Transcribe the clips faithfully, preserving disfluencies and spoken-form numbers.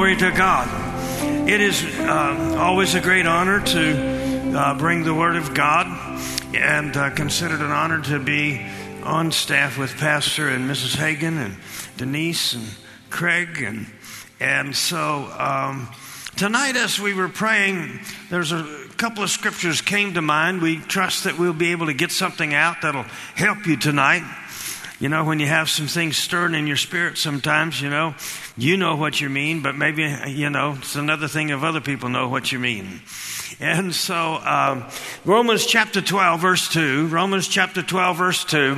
Glory to God. It is uh, always a great honor to uh, bring the Word of God, and uh, considered an honor to be on staff with Pastor and Missus Hagan and Denise and Craig. And, and so um, tonight as we were praying, there's a couple of scriptures came to mind. We trust that we'll be able to get something out that'll help you tonight. You know, when you have some things stirring in your spirit sometimes, you know, you know what you mean, but maybe, you know, it's another thing if other people know what you mean. And so, um, Romans chapter twelve, verse two, Romans chapter twelve, verse two.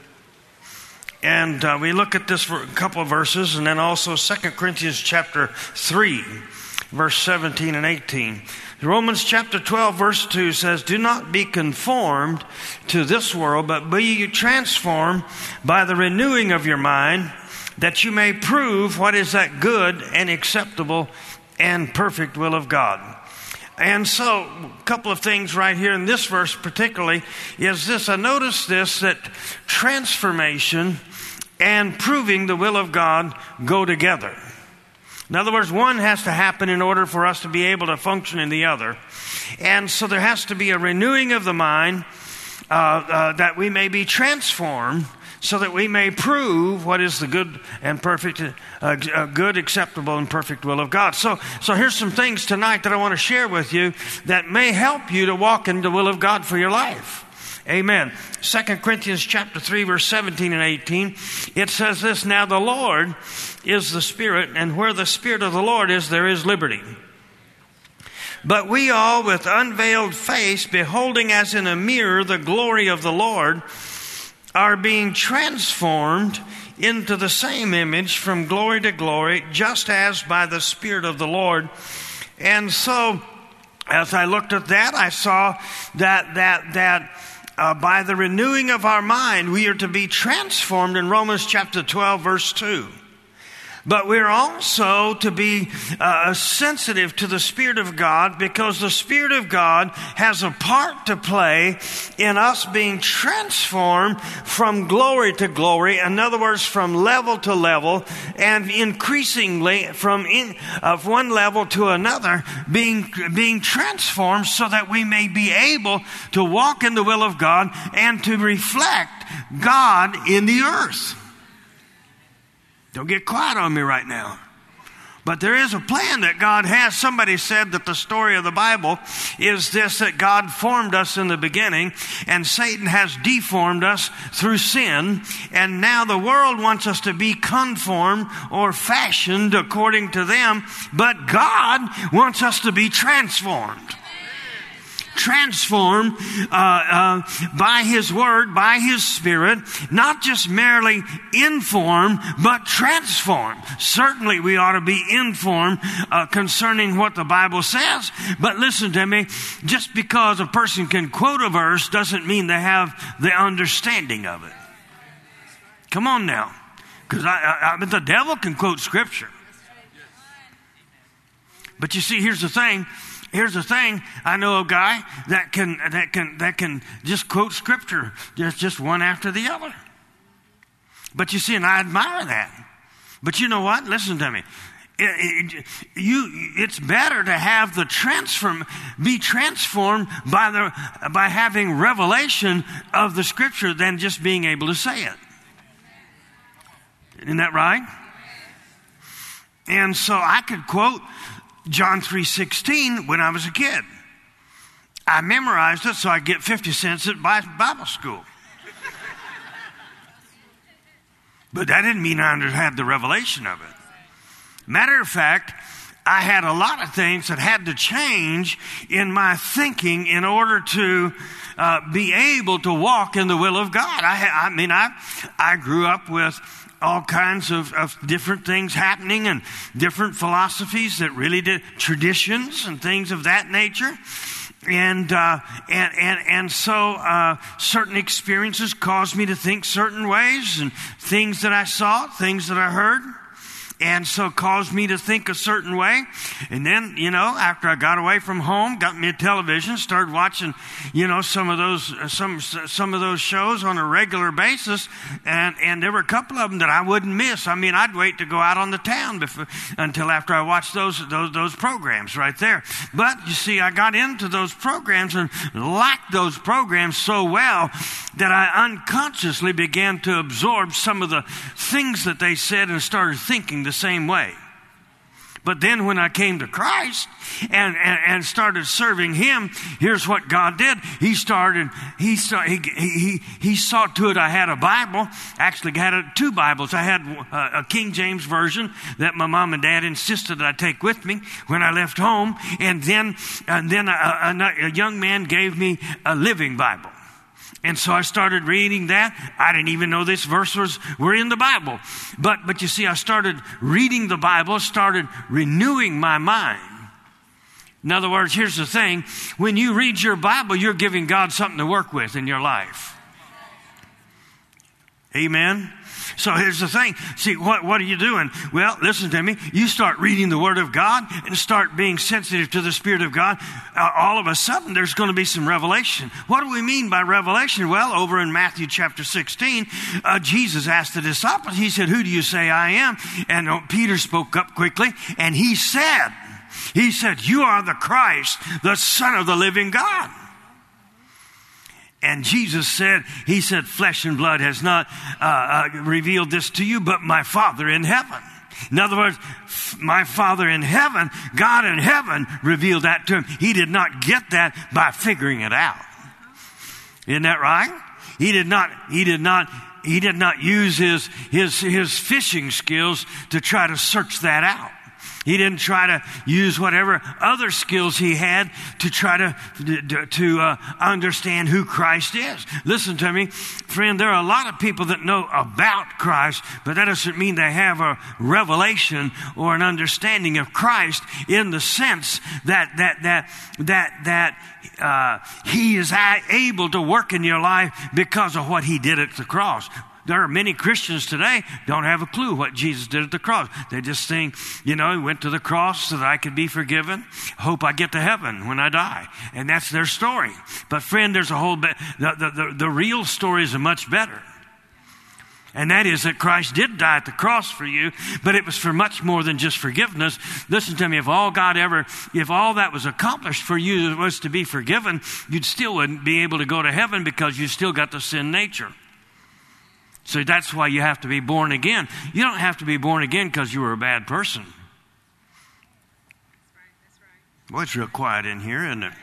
And uh, we look at this for a couple of verses, and then also Second Corinthians chapter three, verse seventeen and eighteen. Romans chapter twelve, verse two says, "Do not be conformed to this world, but be ye transformed by the renewing of your mind, that you may prove what is that good and acceptable and perfect will of God." And so, a couple of things right here in this verse particularly is this. I noticed this, that transformation and proving the will of God go together. In other words, one has to happen in order for us to be able to function in the other. And so there has to be a renewing of the mind uh, uh, that we may be transformed so that we may prove what is the good and perfect, uh, uh, good, acceptable, and perfect will of God. So, so here's some things tonight that I want to share with you that may help you to walk in the will of God for your life. Amen. Second Corinthians chapter three, verse seventeen and eighteen. It says this, "Now the Lord is the Spirit, and where the Spirit of the Lord is, there is liberty. But we all, with unveiled face, beholding as in a mirror the glory of the Lord, are being transformed into the same image from glory to glory, just as by the Spirit of the Lord." And so, as I looked at that, I saw that that that uh, by the renewing of our mind, we are to be transformed in Romans chapter twelve, verse two. But we're also to be uh, sensitive to the Spirit of God, because the Spirit of God has a part to play in us being transformed from glory to glory. In other words, from level to level, and increasingly from in, of one level to another, being, being transformed so that we may be able to walk in the will of God and to reflect God in the earth. Don't get quiet on me right now. But there is a plan that God has. Somebody said that the story of the Bible is this, that God formed us in the beginning, and Satan has deformed us through sin, and now the world wants us to be conformed or fashioned according to them, but God wants us to be transformed. Transformed uh, uh, by His Word, by His Spirit, not just merely informed, but transformed. Certainly we ought to be informed uh, concerning what the Bible says, but listen to me, just because a person can quote a verse doesn't mean they have the understanding of it. Come on now, because I, I, I, the devil can quote Scripture. But you see, here's the thing. Here's the thing, I know a guy that can that can that can just quote Scripture just, just one after the other. But you see, and I admire that. But you know what? Listen to me. It, it, you, it's better to have the transform, be transformed by the by having revelation of the Scripture than just being able to say it. Isn't that right? And so I could quote John three sixteen when I was a kid. I memorized it so I get fifty cents at Bible school. But that didn't mean I had the revelation of it. Matter of fact, I had a lot of things that had to change in my thinking in order to uh, be able to walk in the will of God. I, I mean, I I grew up with all kinds of, of different things happening and different philosophies that really did, traditions and things of that nature. And, uh, and, and, and so, uh, certain experiences caused me to think certain ways, and things that I saw, things that I heard. and so caused me to think a certain way. And then, you know, after I got away from home, got me a television, started watching, you know, some of those some some of those shows on a regular basis, and and there were a couple of them that I wouldn't miss. I mean, I'd wait to go out on the town before, until after I watched those those those programs right there. But you see, I got into those programs and liked those programs so well that I unconsciously began to absorb some of the things that they said and started thinking the same way. But then when I came to Christ and, and, and started serving Him, here's what God did. He started, he, start, he, he, he saw to it I had a Bible. Actually, I had a, two Bibles. I had a, a King James Version that my mom and dad insisted that I take with me when I left home. And then, and then a, a, a young man gave me a Living Bible. And so I started reading that. I didn't even know this verse was were in the Bible. But but you see, I started reading the Bible, started renewing my mind. In other words, here's the thing. When you read your Bible, you're giving God something to work with in your life. Amen. So here's the thing. See, what, what are you doing? Well, listen to me. You start reading the Word of God and start being sensitive to the Spirit of God. Uh, all of a sudden, there's going to be some revelation. What do we mean by revelation? Well, over in Matthew chapter sixteen, uh, Jesus asked the disciples, He said, who do you say I am? And uh, Peter spoke up quickly, and he said, he said, you are the Christ, the Son of the living God. And Jesus said, He said, flesh and blood has not uh, uh, revealed this to you, but my Father in heaven. In other words, my Father in heaven, God in heaven revealed that to him. He did not get that by figuring it out. Isn't that right? He did not, he did not, he did not use his, his, his fishing skills to try to search that out. He didn't try to use whatever other skills he had to try to, to uh, understand who Christ is. Listen to me, friend, there are a lot of people that know about Christ, but that doesn't mean they have a revelation or an understanding of Christ in the sense that, that, that, that, that, uh, He is able to work in your life because of what He did at the cross. There are many Christians today don't have a clue what Jesus did at the cross. They just think, you know, He went to the cross so that I could be forgiven. Hope I get to heaven when I die. And that's their story. But friend, there's a whole bit, the, the, the, the real story is much better. And that is that Christ did die at the cross for you, but it was for much more than just forgiveness. Listen to me, if all God ever, if all that was accomplished for you was to be forgiven, you'd still wouldn't be able to go to heaven because you still got the sin nature. So that's why you have to be born again. You don't have to be born again because you were a bad person. That's right, that's right. Boy, it's real quiet in here, isn't it?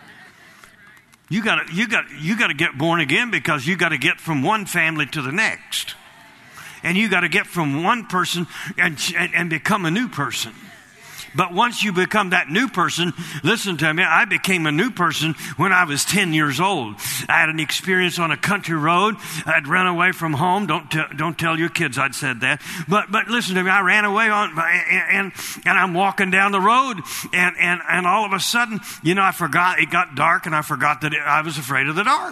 You got you got you got to get born again because you got to get from one family to the next, and you got to get from one person and, and and become a new person. But once you become that new person, listen to me, I became a new person when I was ten years old. I had an experience on a country road. I'd run away from home. Don't t- don't tell your kids I'd said that. But but listen to me, I ran away on and and, and I'm walking down the road and, and, and all of a sudden, you know, I forgot, it got dark and I forgot that it, I was afraid of the dark.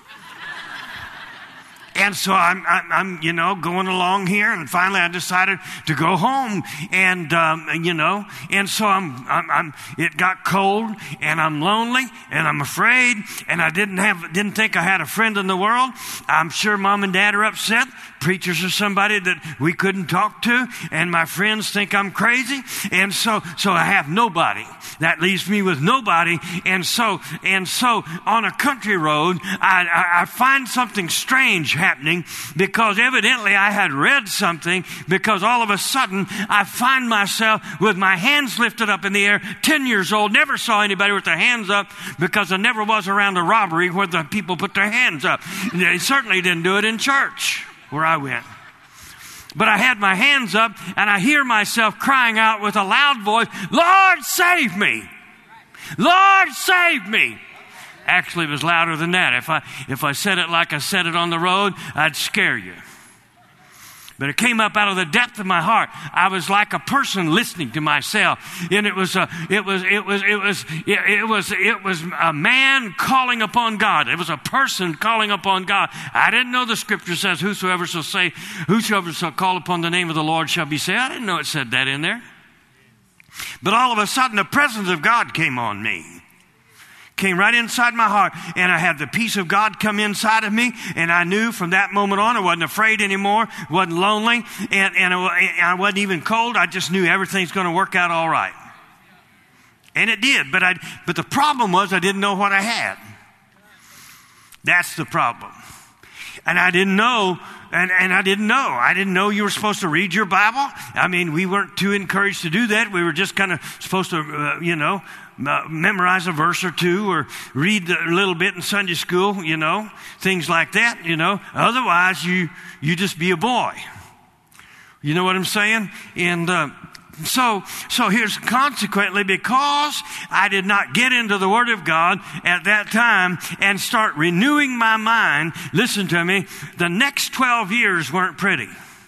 And so I'm, I'm, I'm, you know, going along here, and finally I decided to go home, and um, you know, and so I'm, I'm, I'm, it got cold, and I'm lonely, and I'm afraid, and I didn't have, didn't think I had a friend in the world. I'm sure Mom and Dad are upset. Preachers are somebody that we couldn't talk to, and my friends think I'm crazy, and so, so I have nobody. That leaves me with nobody, and so, and so on a country road, I, I, I find something strange happening because evidently I had read something, because all of a sudden I find myself with my hands lifted up in the air, ten years old, never saw anybody with their hands up because I never was around a robbery where the people put their hands up. They certainly didn't do it in church where I went. But I had my hands up and I hear myself crying out with a loud voice, Lord, save me. Lord, save me. Actually, it was louder than that. If I, if I said it like I said it on the road, I'd scare you. But it came up out of the depth of my heart. I was like a person listening to myself. And it was a, it was, it was, it was, it, it was, it was a man calling upon God. It was a person calling upon God. I didn't know the scripture says, whosoever shall say, whosoever shall call upon the name of the Lord shall be saved. I didn't know it said that in there. But all of a sudden the presence of God came on me. Came right inside my heart, and I had the peace of God come inside of me, and I knew from that moment on I wasn't afraid anymore, wasn't lonely, and, and I wasn't even cold. I just knew everything's going to work out all right. And it did, but I but the problem was I didn't know what I had. That's the problem. And I didn't know, and, and I didn't know. I didn't know you were supposed to read your Bible. I mean, we weren't too encouraged to do that. We were just kind of supposed to, uh, you know, Uh, memorize a verse or two or read a little bit in Sunday school, you know, things like that, you know. Otherwise, you you just be a boy. You know what I'm saying? And uh, so, so here's consequently, because I did not get into the Word of God at that time and start renewing my mind, listen to me, the next twelve years weren't pretty.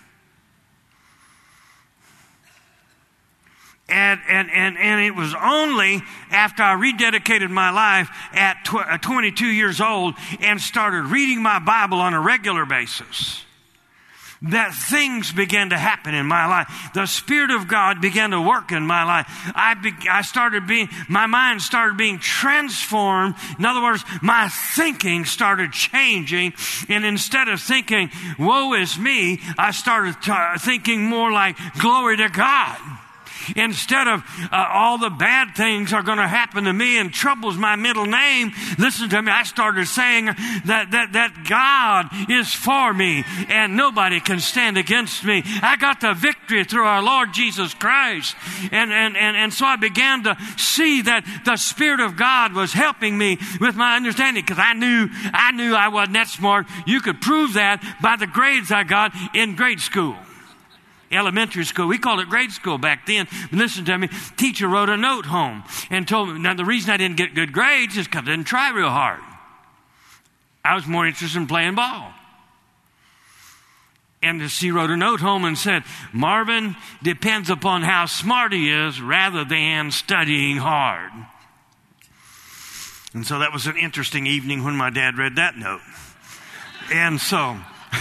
And, and, and, and it was only after I rededicated my life at tw- twenty-two years old and started reading my Bible on a regular basis that things began to happen in my life. The Spirit of God began to work in my life. I, be- I started being, my mind started being transformed. In other words, my thinking started changing. And instead of thinking, woe is me, I started t- thinking more like, glory to God. Instead of uh, all the bad things are going to happen to me and trouble's my middle name, listen to me, I started saying that, that, that God is for me and nobody can stand against me. I got the victory through our Lord Jesus Christ. And, and, and, and so I began to see that the Spirit of God was helping me with my understanding, because I knew, I knew I wasn't that smart. You could prove that by the grades I got in grade school. Elementary school. We called it grade school back then. But listen to me. Teacher wrote a note home and told me, now the reason I didn't get good grades is because I didn't try real hard. I was more interested in playing ball. And she wrote a note home and said, Marvin depends upon how smart he is rather than studying hard. And so that was an interesting evening when my dad read that note. And so...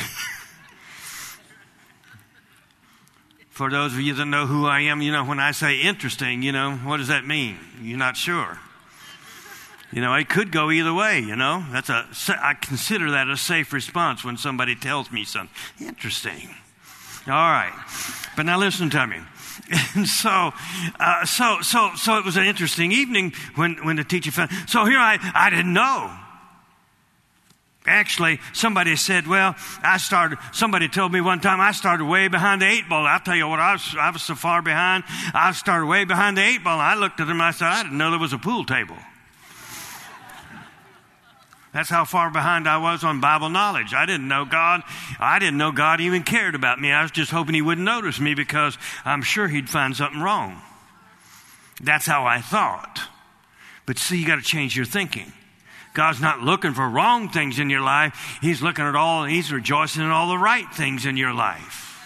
For those of you that know who I am, you know, when I say interesting, you know, what does that mean? You're not sure. You know, it could go either way, you know. That's a, I consider that a safe response when somebody tells me something. Interesting. All right. But now listen to me. And so, uh, so, so, so it was an interesting evening when, when the teacher found. So here I, I didn't know. Actually, somebody said, well, I started, somebody told me one time I started way behind the eight ball. I'll tell you what, I was, I was so far behind, I started way behind the eight ball. And I looked at them and I said, I didn't know there was a pool table. That's how far behind I was on Bible knowledge. I didn't know God. I didn't know God even cared about me. I was just hoping He wouldn't notice me because I'm sure He'd find something wrong. That's how I thought. But see, you got to change your thinking. God's not looking for wrong things in your life. He's looking at all, He's rejoicing in all the right things in your life.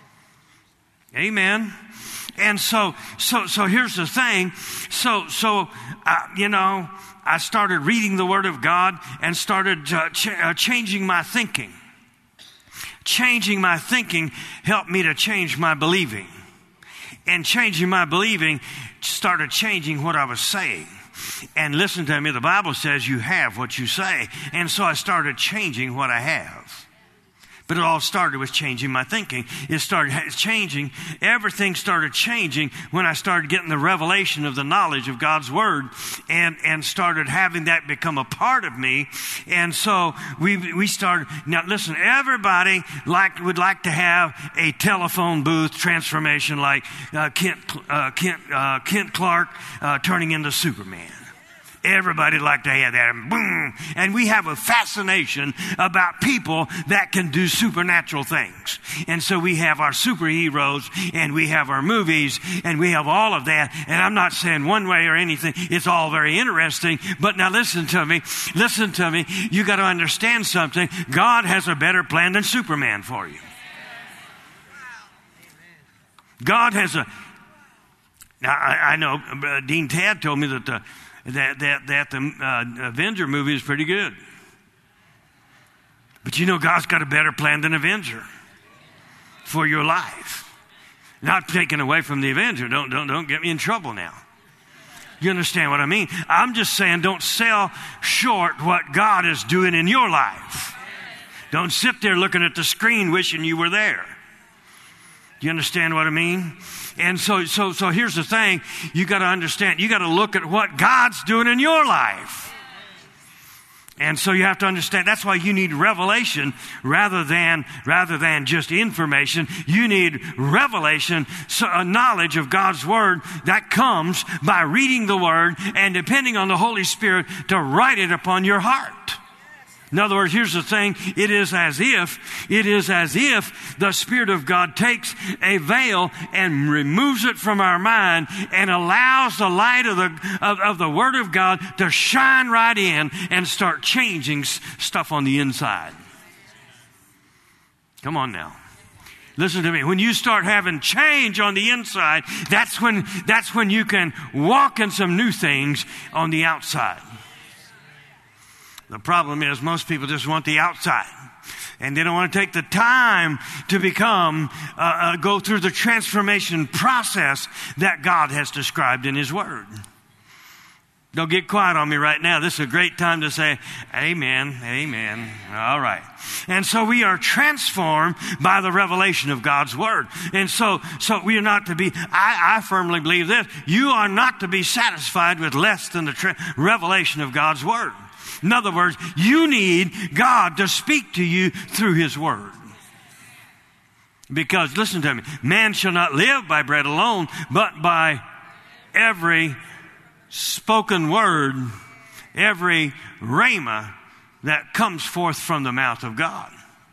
Amen. And so, so, so here's the thing. So, so, uh, you know, I started reading the Word of God and started uh, ch- uh, changing my thinking. Changing my thinking helped me to change my believing. And changing my believing started changing what I was saying. And listen to me, the Bible says you have what you say. And so I started changing what I have. But it all started with changing my thinking. It started changing. Everything started changing when I started getting the revelation of the knowledge of God's Word and, and started having that become a part of me. And so we we started. Now listen, everybody like would like to have a telephone booth transformation like uh, Kent, uh, Kent, uh, Kent Clark uh, turning into Superman. Everybody like to have that. And boom. And we have a fascination about people that can do supernatural things. And so we have our superheroes and we have our movies and we have all of that. And I'm not saying one way or anything. It's all very interesting. But now listen to me. Listen to me. You got to understand something. God has a better plan than Superman for you. God has a, now I, I know uh, Dean Tad told me that the, that, that, that the uh, Avenger movie is pretty good. But you know, God's got a better plan than Avenger for your life. Not taken away from the Avenger. Don't, don't, don't get me in trouble now. You understand what I mean? I'm just saying, don't sell short what God is doing in your life. Don't sit there looking at the screen wishing you were there. Do you understand what I mean? And so, so, so here's the thing. You got to understand. You got to look at what God's doing in your life. And so you have to understand, that's why you need revelation rather than, rather than just information. You need revelation, so a knowledge of God's Word that comes by reading the Word and depending on the Holy Spirit to write it upon your heart. In other words, here's the thing. It is as if, it is as if the Spirit of God takes a veil and removes it from our mind and allows the light of the, of, of the Word of God to shine right in and start changing stuff on the inside. Come on now. Listen to me. When you start having change on the inside, that's when, that's when you can walk in some new things on the outside. The problem is most people just want the outside. And they don't want to take the time to become, uh, uh, go through the transformation process that God has described in His Word. Don't get quiet on me right now. This is a great time to say, amen, amen. All right. And so we are transformed by the revelation of God's Word. And so, so we are not to be, I, I firmly believe this, you are not to be satisfied with less than the tra- revelation of God's Word. In other words, you need God to speak to you through His Word. Because, listen to me, man shall not live by bread alone, but by every spoken word, every rhema that comes forth from the mouth of God.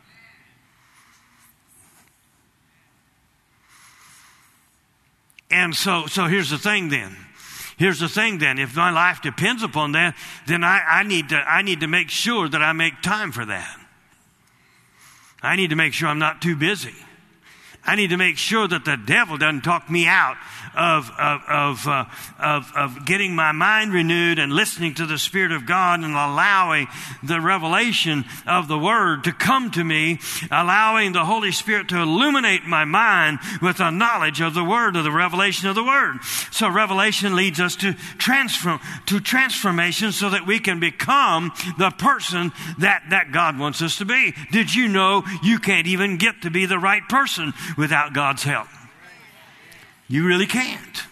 And so, so here's the thing then. Here's the thing then, if my life depends upon that, then I, I need to I need to make sure that I make time for that. I need to make sure I'm not too busy. I need to make sure that the devil doesn't talk me out of of of, uh, of of getting my mind renewed and listening to the Spirit of God and allowing the revelation of the Word to come to me, allowing the Holy Spirit to illuminate my mind with the knowledge of the Word, of the revelation of the Word. So revelation leads us to transform to transformation so that we can become the person that that God wants us to be. Did you know you can't even get to be the right person without God's help? You really can't.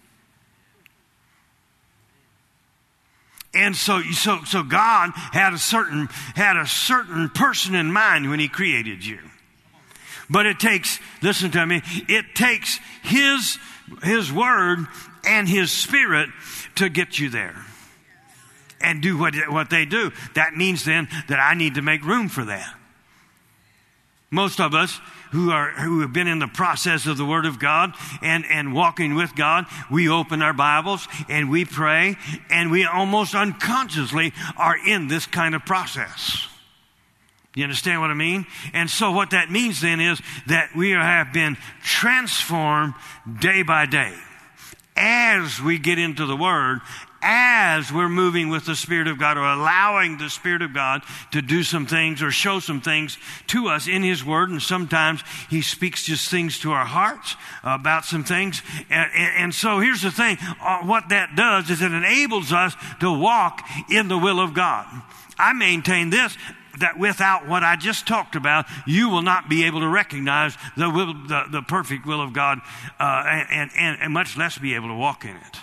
And so, so, so God had a certain, had a certain person in mind when He created you. But it takes, listen to me, it takes His, His Word and His Spirit to get you there. And do what, what they do. That means then that I need to make room for that. Most of us who are who have been in the process of the Word of God and, and walking with God, we open our Bibles and we pray, and we almost unconsciously are in this kind of process. You understand what I mean? And so what that means then is that we have been transformed day by day as we get into the Word, as we're moving with the Spirit of God, or allowing the Spirit of God to do some things or show some things to us in His Word. And sometimes He speaks just things to our hearts about some things. And, and, and so here's the thing. Uh, what that does is it enables us to walk in the will of God. I maintain this, that without what I just talked about, you will not be able to recognize the will, the, the perfect will of God, uh, and, and, and much less be able to walk in it.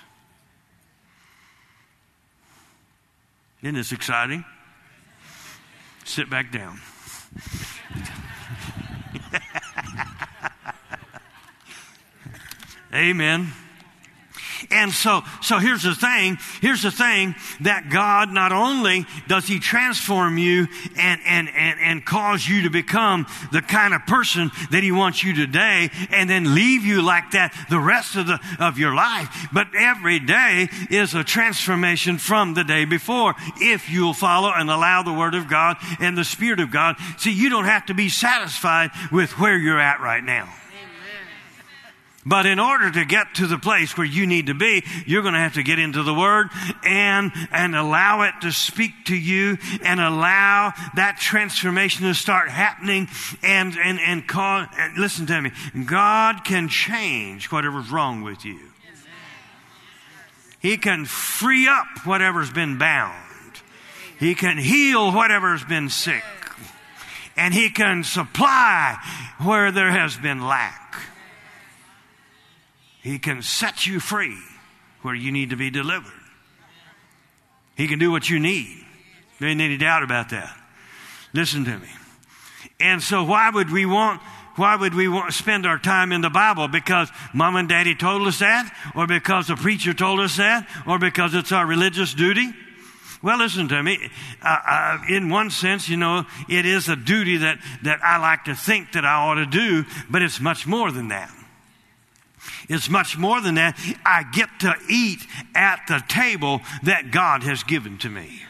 Isn't this exciting? Sit back down. Amen. And so, so here's the thing, here's the thing that God, not only does He transform you and, and, and, and cause you to become the kind of person that He wants you today and then leave you like that the rest of the, of your life, but every day is a transformation from the day before if you'll follow and allow the Word of God and the Spirit of God. See, you don't have to be satisfied with where you're at right now. But in order to get to the place where you need to be, you're going to have to get into the Word and, and allow it to speak to you and allow that transformation to start happening and, and, and call, and listen to me. God can change whatever's wrong with you. He can free up whatever's been bound. He can heal whatever's been sick. And He can supply where there has been lack. He can set you free where you need to be delivered. He can do what you need. There ain't any doubt about that. Listen to me. And so why would we want, why would we want to spend our time in the Bible? Because Mom and Daddy told us that? Or because the preacher told us that? Or because it's our religious duty? Well, listen to me. Uh, uh, in one sense, you know, it is a duty that, that I like to think that I ought to do, but it's much more than that. It's much more than that. I get to eat at the table that God has given to me.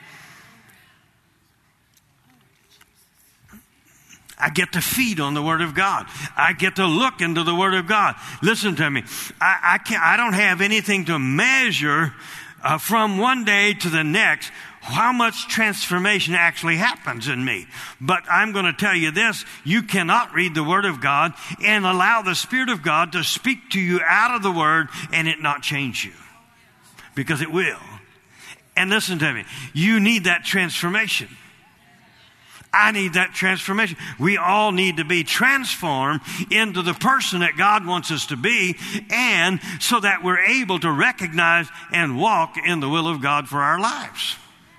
I get to feed on the Word of God. I get to look into the Word of God. Listen to me. I, I can't, I don't have anything to measure uh, from one day to the next how much transformation actually happens in me. But I'm going to tell you this, you cannot read the Word of God and allow the Spirit of God to speak to you out of the Word and it not change you. Because it will. And listen to me, you need that transformation. I need that transformation. We all need to be transformed into the person that God wants us to be, and so that we're able to recognize and walk in the will of God for our lives.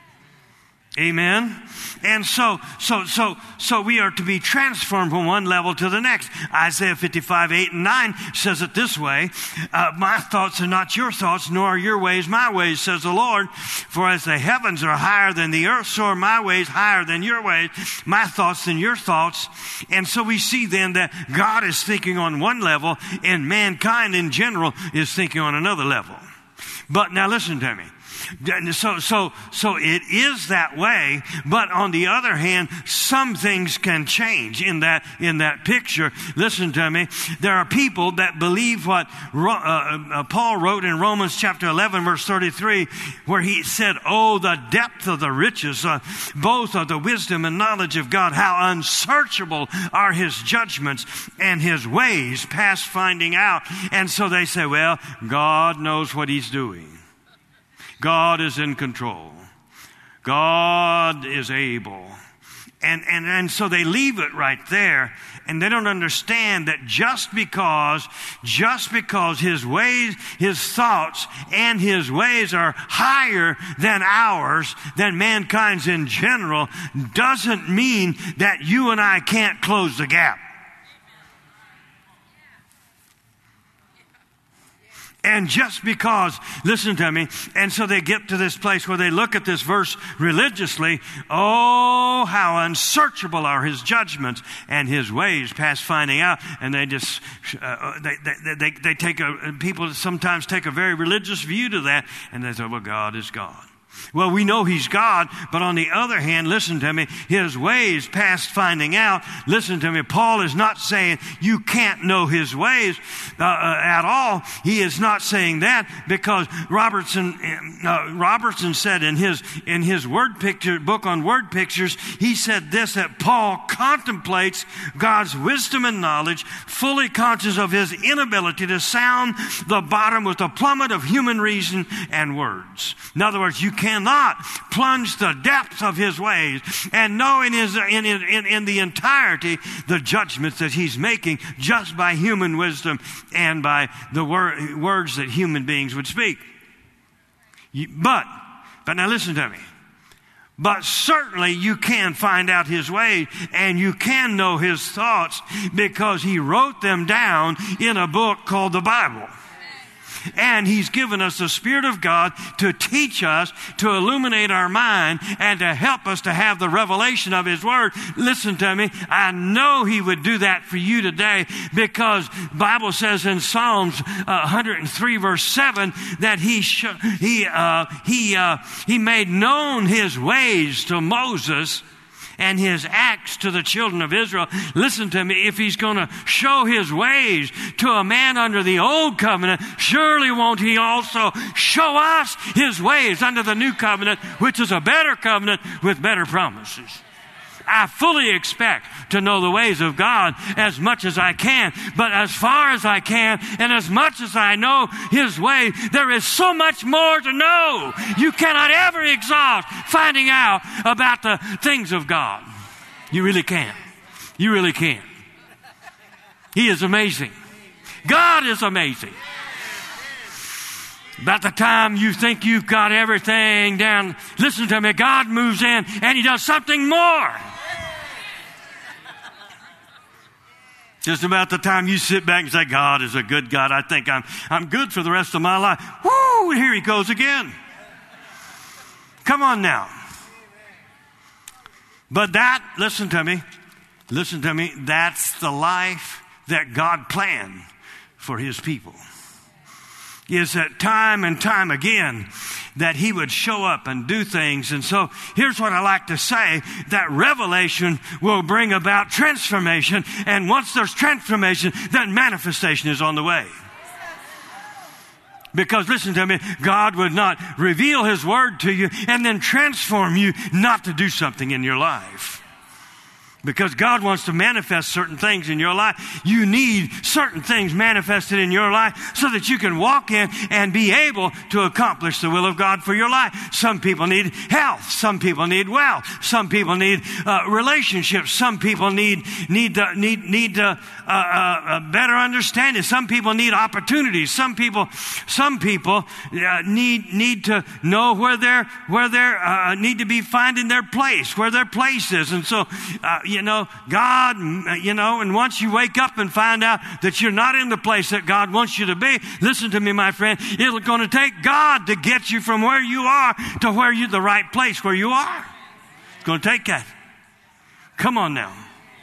Amen. And so, so, so, so we are to be transformed from one level to the next. Isaiah fifty-five, eight and nine says it this way. Uh, my thoughts are not your thoughts, nor are your ways my ways, says the Lord. For as the heavens are higher than the earth, so are my ways higher than your ways, my thoughts than your thoughts. And so we see then that God is thinking on one level and mankind in general is thinking on another level. But now listen to me. So, so, so it is that way, but on the other hand, some things can change in that, in that picture. Listen to me. There are people that believe what uh, uh, Paul wrote in Romans chapter eleven, verse thirty-three, where he said, oh, the depth of the riches, uh, both of the wisdom and knowledge of God, how unsearchable are His judgments and His ways past finding out. And so they say, well, God knows what He's doing. God is in control. God is able. And, and, and so they leave it right there, and they don't understand that just because, just because His ways, His thoughts and His ways are higher than ours, than mankind's in general, doesn't mean that you and I can't close the gap. And just because, listen to me, and so they get to this place where they look at this verse religiously. Oh, how unsearchable are His judgments and His ways past finding out. And they just, uh, they, they, they, they take a, people sometimes take a very religious view to that. And they say, well, God is God. Well, we know He's God, but on the other hand, listen to me, His ways past finding out. Listen to me, Paul is not saying you can't know His ways uh, uh, at all. He is not saying that, because Robertson uh, Robertson said in his in his word picture book on word pictures, he said this, that Paul contemplates God's wisdom and knowledge, fully conscious of his inability to sound the bottom with the plummet of human reason and words. In other words, you cannot plunge the depths of His ways and know in, his, in, in, in the entirety the judgments that He's making just by human wisdom and by the wor- words that human beings would speak. But, but now listen to me. But certainly you can find out His ways and you can know His thoughts, because He wrote them down in a book called the Bible. And He's given us the Spirit of God to teach us, to illuminate our mind, and to help us to have the revelation of His Word. Listen to me. I know He would do that for you today, because the Bible says in Psalms uh, one oh three verse seven that He sh- he uh, he uh, He made known His ways to Moses, and his acts to the children of Israel, listen to me, if he's going to show his ways to a man under the old covenant, surely won't he also show us his ways under the new covenant, which is a better covenant with better promises. I fully expect to know the ways of God as much as I can, but as far as I can and as much as I know his way, there is so much more to know. You cannot ever exhaust finding out about the things of God. You really can't. You really can't. He is amazing. God is amazing. About the time you think you've got everything down, listen to me, God moves in and he does something more. Just about the time you sit back and say, God is a good God. I think I'm, I'm good for the rest of my life. Woo, here he goes again. Come on now. But that, listen to me, listen to me, that's the life that God planned for his people. Is that time and time again that he would show up and do things. And so here's what I like to say, that revelation will bring about transformation. And once there's transformation, then manifestation is on the way. Because listen to me, God would not reveal his word to you and then transform you not to do something in your life. Because God wants to manifest certain things in your life. You need certain things manifested in your life so that you can walk in and be able to accomplish the will of God for your life. Some people need health. Some people need wealth. Some people need uh, relationships. Some people need need to, need need to, uh, uh, better understanding. Some people need opportunities. Some people some people uh, need need to know where they're where they're uh, need to be finding their place, where their place is, and so. Uh, You know, God, you know, and once you wake up and find out that you're not in the place that God wants you to be, listen to me, my friend, it's going to take God to get you from where you are to where you, the right place where you are. It's going to take that. Come on now.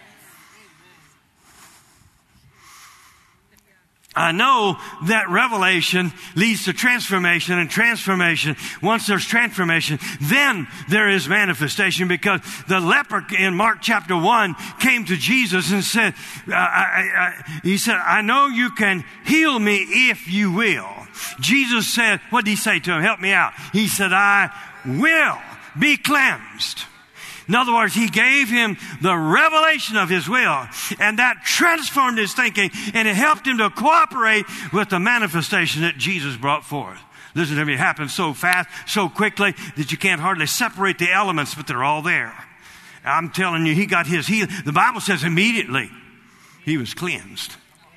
I know that revelation leads to transformation, and transformation, once there's transformation, then there is manifestation, because the leper in Mark chapter one came to Jesus and said, uh, I, I, he said, I know you can heal me if you will. Jesus said, what did he say to him? Help me out. He said, I will be cleansed. In other words, he gave him the revelation of his will, and that transformed his thinking, and it helped him to cooperate with the manifestation that Jesus brought forth. Listen to me, it happened so fast, so quickly, that you can't hardly separate the elements, but they're all there. I'm telling you, he got his healing. The Bible says immediately he was cleansed.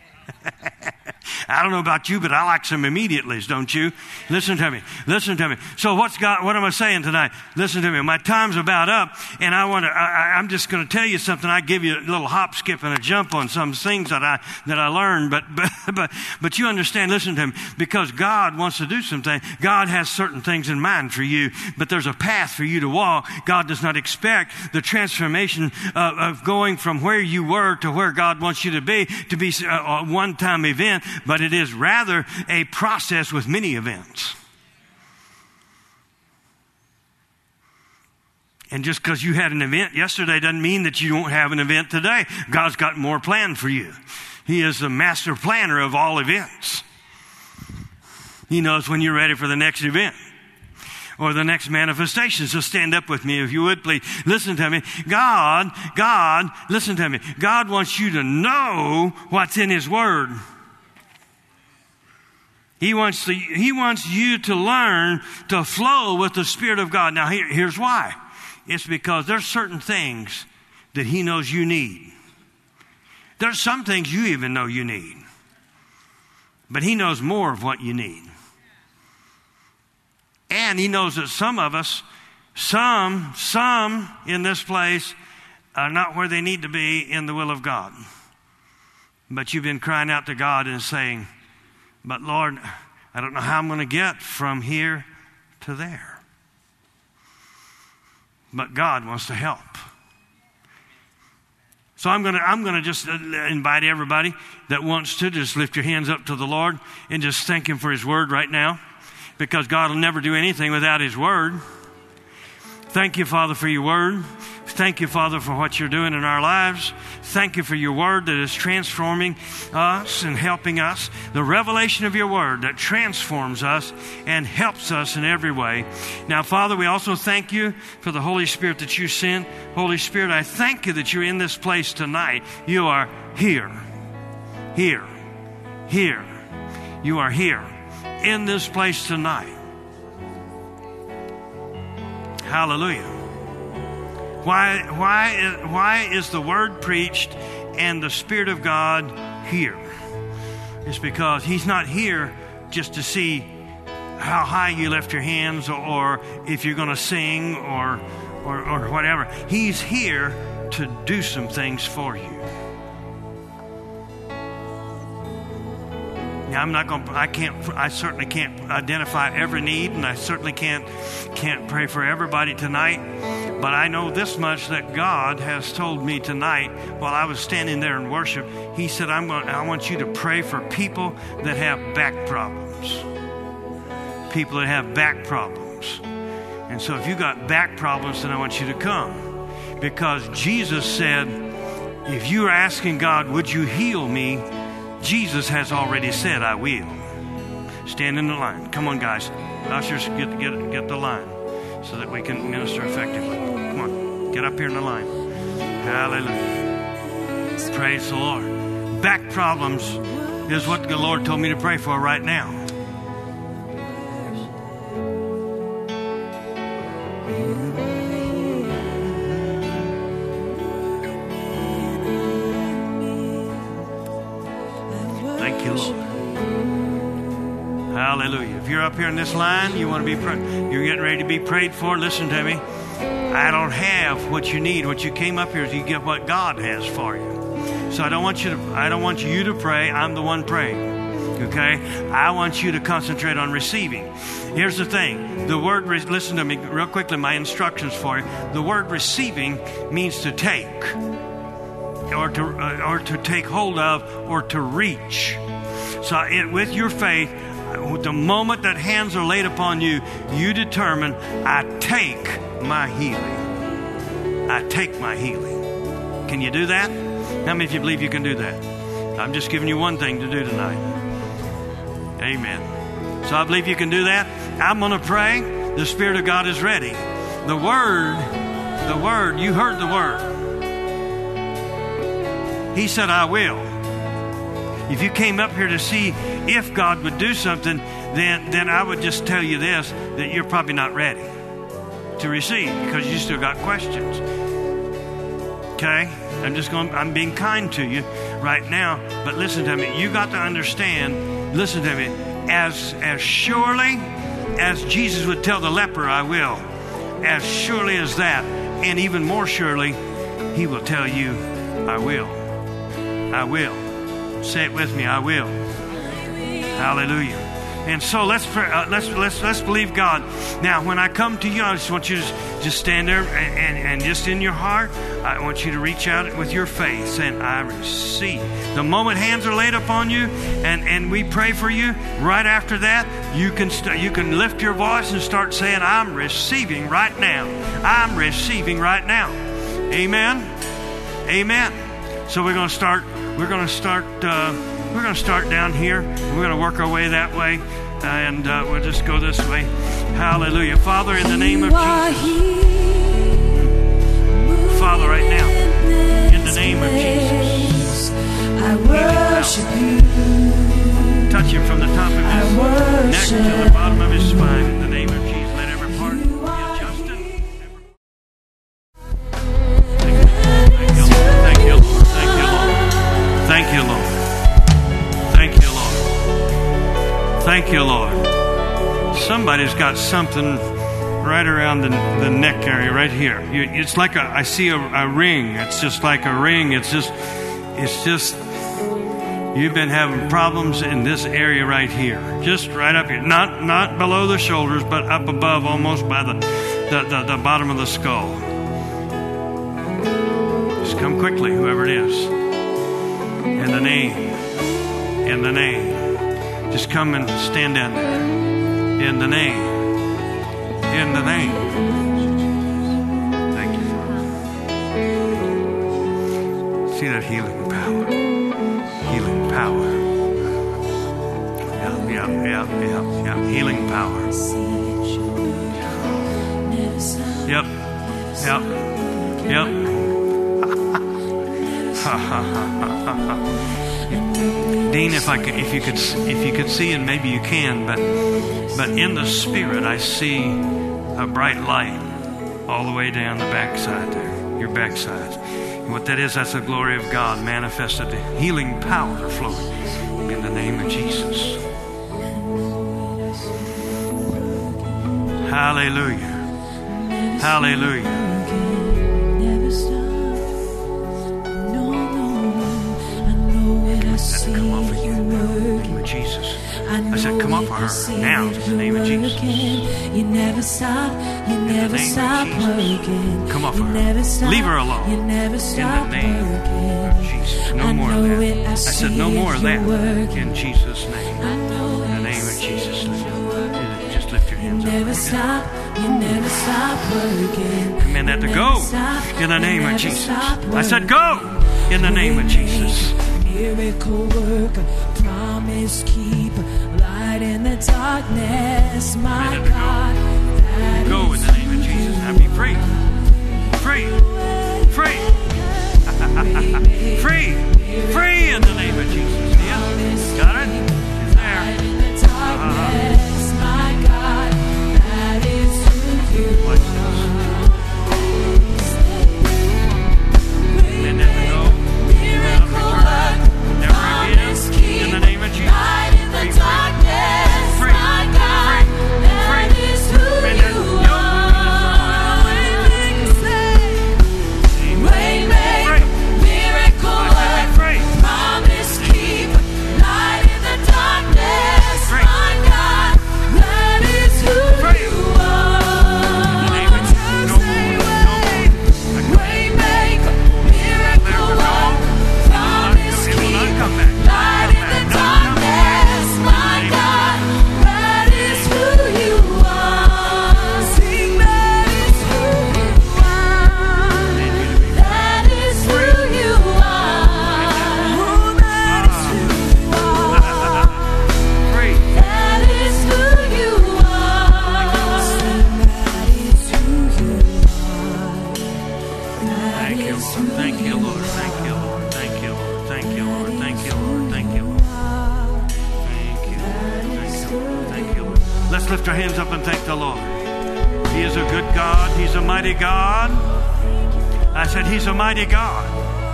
I don't know about you, but I like some immediatelys, don't you? Listen to me. Listen to me. So what's God, what am I saying tonight? Listen to me. My time's about up, and I want to, I, I'm just going to tell you something. I give you a little hop, skip, and a jump on some things that I, that I learned, but, but, but, but you understand, listen to me, because God wants to do something. God has certain things in mind for you, but there's a path for you to walk. God does not expect the transformation of, of going from where you were to where God wants you to be, to be a, a one-time event, but it is rather a process with many events. And just because you had an event yesterday doesn't mean that you won't have an event today. God's got more planned for you. He is the master planner of all events. He knows when you're ready for the next event or the next manifestation. So stand up with me if you would, please. Listen to me. God, God, listen to me. God wants you to know what's in his word. He wants to, he wants you to learn to flow with the Spirit of God. Now, here, here's why. It's because there's certain things that he knows you need. There's some things you even know you need. But he knows more of what you need. And he knows that some of us, some, some in this place are not where they need to be in the will of God. But you've been crying out to God and saying, but Lord, I don't know how I'm going to get from here to there. But God wants to help. So I'm going to I'm going to just invite everybody that wants to just lift your hands up to the Lord and just thank him for his word right now, because God will never do anything without his word. Thank you, Father, for your word. Thank you, Father, for what you're doing in our lives. Thank you for your word that is transforming us and helping us. The revelation of your word that transforms us and helps us in every way. Now, Father, we also thank you for the Holy Spirit that you sent. Holy Spirit, I thank you that you're in this place tonight. You are here, here, here. You are here in this place tonight. Hallelujah. Why, why, why is the word preached and the Spirit of God here? It's because he's not here just to see how high you lift your hands, or, or if you're going to sing, or, or, or whatever. He's here to do some things for you. Now, I'm not going. I can't. I certainly can't identify every need, and I certainly can't can't pray for everybody tonight. But I know this much, that God has told me tonight while I was standing there in worship. He said, "I'm going. I want you to pray for people that have back problems. People that have back problems. And so, if you got back problems, then I want you to come, because Jesus said, if you are asking God, would you heal me? Jesus has already said, I will." Stand in the line. Come on, guys. Ushers, get, get, get the line so that we can minister effectively. Come on. Get up here in the line. Hallelujah. Praise the Lord. Back problems is what the Lord told me to pray for right now. Hallelujah. If you're up here in this line, you want to be pray- you're getting ready to be prayed for, listen to me. I don't have what you need. What you came up here is you get what God has for you. So I don't want you to I don't want you to pray. I'm the one praying. Okay? I want you to concentrate on receiving. Here's the thing. The word, re- listen to me real quickly, my instructions for you. The word receiving means to take, or to uh, or to take hold of, or to reach. So it, with your faith, the moment that hands are laid upon you, you determine, I take my healing. I take my healing. Can you do that? How many of you believe you can do that? I'm just giving you one thing to do tonight. Amen. So I believe you can do that. I'm going to pray. The Spirit of God is ready. The Word, the Word, you heard the Word. He said, I will. If you came up here to see if God would do something, then, then I would just tell you this, that you're probably not ready to receive, because you still got questions. Okay? I'm just going, I'm being kind to you right now, but listen to me. You got to understand, listen to me, as, as surely as Jesus would tell the leper, I will, as surely as that, and even more surely, he will tell you, I will. I will. Say it with me, I will. Hallelujah. And so let's pray, uh, let's let's let's believe God. Now, when I come to you, I just want you to just stand there and, and, and just in your heart, I want you to reach out with your faith, saying, I receive. The moment hands are laid upon you, and, and we pray for you, right after that, you can st- you can lift your voice and start saying, I'm receiving right now. I'm receiving right now. Amen. Amen. So we're going to start. We're going to start. Uh, we're going to start down here. We're going to work our way that way, uh, and uh, we'll just go this way. Hallelujah, Father, in the name of Jesus. Father, right now, in the name of Jesus, I worship you. Touch him from the top of his neck to the bottom of his spine. In the name of Jesus, let every part be adjusted. Thank you, Lord. Thank you, Lord. Thank you, Lord. Thank you, Lord. Thank you, Lord. Somebody's got something right around the, the neck area, right here. You, it's like a, I see a, a ring. It's just like a ring. It's just, it's just, you've been having problems in this area right here. Just right up here. Not, not below the shoulders, but up above, almost by the, the, the, the bottom of the skull. Just come quickly, whoever it is. In the name. In the name. Just come and stand down there. In the name. In the name. Thank you, Father. See that healing power. Healing power. Yeah, yeah, yeah, yeah, yeah. Healing power. Yep. Yep. Yep. Dean, if I could, if you could, if you could see, and maybe you can, but but in the spirit, I see a bright light all the way down the backside there, your backside. And what that is, that's the glory of God manifested, the healing power flowing in the name of Jesus. Hallelujah. Hallelujah. Come off of you in the name of Jesus. I said, come off of her now in the name of Jesus. You never stop, you never stop working. Come off of her. Leave her alone. You never stop in the name of Jesus. No more of that. I said, no more of that in Jesus' name. In the name of Jesus. Just lift your hands up. You never stop, you never stop working. Command that to go in the name of Jesus. I said, go in the name of Jesus. Miracle worker, promise keeper, light in the darkness, my God. Go in the name of Jesus. Now be free. Free. Free. Free. Free in the name of Jesus. Yeah. Got it? It's there. Uh-huh. My God, that is who you are. And then to go. In the name of Jesus. Light in the darkness, free, my God, free, that is who you are. Waymaker, miracle worker, promise keeper, light in the darkness, my God, that is who you are. Waymaker, miracle worker, promise keeper, light in the darkness, my God, that is who you are. Sing, that is who you are. That is who you are. Oh, that is who you are. Free. That is who you are. Sing, that is who you are. Thank you, Lord. Thank you, Lord. Thank you, Lord. Thank you, Lord. Thank you, Lord. Thank you, Lord. Thank you, Lord. Thank you, Lord. Thank you, Lord. Thank you, Lord. Let's lift our hands up and thank the Lord. He is a good God. He's a mighty God. I said, He's a mighty God.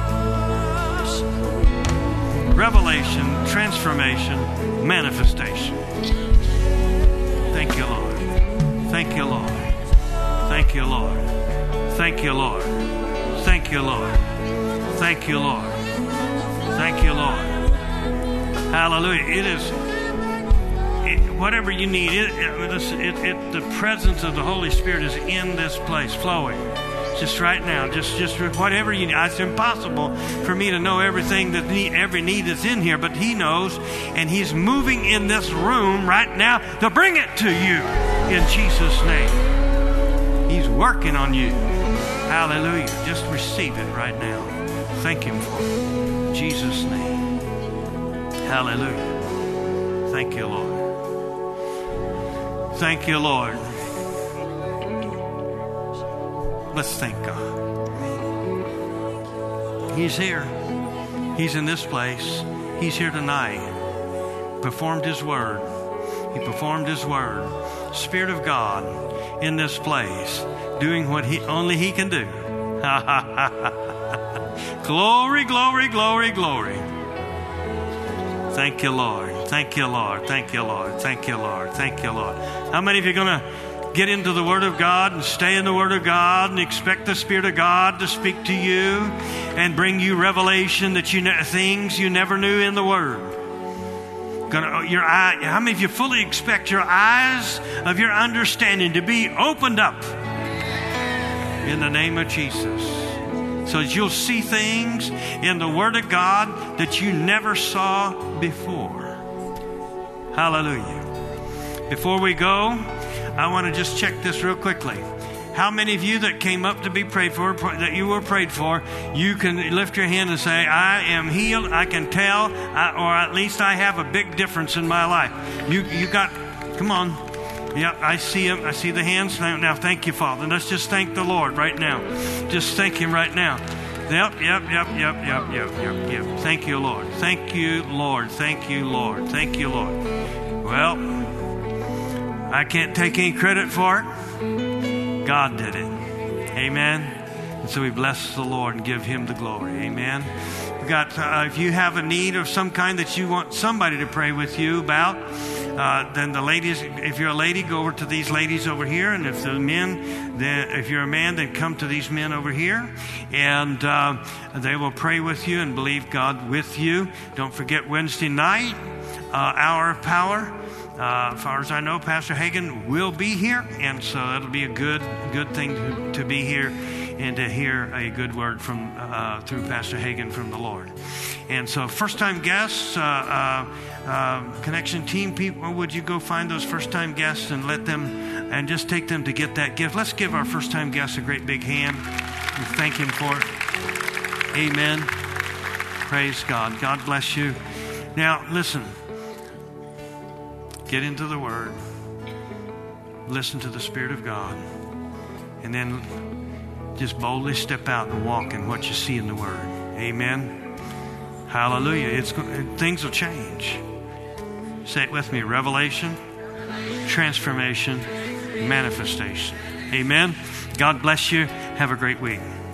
Revelation, transformation, manifestation. Thank you, Lord. Thank you, Lord. Thank you, Lord. Thank you, Lord. Thank you, Lord. Thank you, Lord. Thank you, Lord. Hallelujah. It is it, whatever you need. It, it, it, it, the presence of the Holy Spirit is in this place, flowing. Just right now, just just whatever you need. It's impossible for me to know everything that need, every need that's in here, but He knows, and He's moving in this room right now to bring it to you in Jesus' name. He's working on you. Hallelujah. Just receive it right now. Thank Him for it. In Jesus' name. Hallelujah. Thank you, Lord. Thank you, Lord. Let's thank God. He's here. He's in this place. He's here tonight. Performed His word. He performed His word. Spirit of God in this place, doing what he only He can do. Glory, glory, glory, glory. Thank you, Lord. Thank you, Lord. Thank you, Lord. Thank you, Lord. Thank you, Lord. How many of you are going to get into the Word of God and stay in the Word of God and expect the Spirit of God to speak to you and bring you revelation that you ne- things you never knew in the Word? Gonna, your eye, how many of you fully expect your eyes of your understanding to be opened up in the name of Jesus, so that you'll see things in the Word of God that you never saw before? Hallelujah. Before we go, I want to just check this real quickly. How many of you that came up to be prayed for, that you were prayed for, you can lift your hand and say, I am healed, I can tell, I, or at least I have a big difference in my life. You you got, come on. Yep, I see him. I see the hands. Now, thank you, Father. Let's just thank the Lord right now. Just thank him right now. Yep, yep, yep, yep, yep, yep, yep, yep. Thank you, Lord. Thank you, Lord. Thank you, Lord. Thank you, Lord. Well, I can't take any credit for it. God did it. Amen. And so we bless the Lord and give him the glory. Amen. We got, uh, if you have a need of some kind that you want somebody to pray with you about, uh, then the ladies, if you're a lady, go over to these ladies over here. And if the men, then if you're a man, then come to these men over here. And uh, they will pray with you and believe God with you. Don't forget Wednesday night, uh, Hour of Power. Uh, as far as I know, Pastor Hagin will be here, and so that'll be a good, good thing to, to be here and to hear a good word from uh, through Pastor Hagin from the Lord. And so, first-time guests, uh, uh, uh, connection team people, would you go find those first-time guests and let them, and just take them to get that gift? Let's give our first-time guests a great big hand and thank him for it. Amen. Praise God. God bless you. Now, listen. Get into the Word. Listen to the Spirit of God. And then just boldly step out and walk in what you see in the Word. Amen. Hallelujah. It's things will change. Say it with me. Revelation, transformation, manifestation. Amen. God bless you. Have a great week.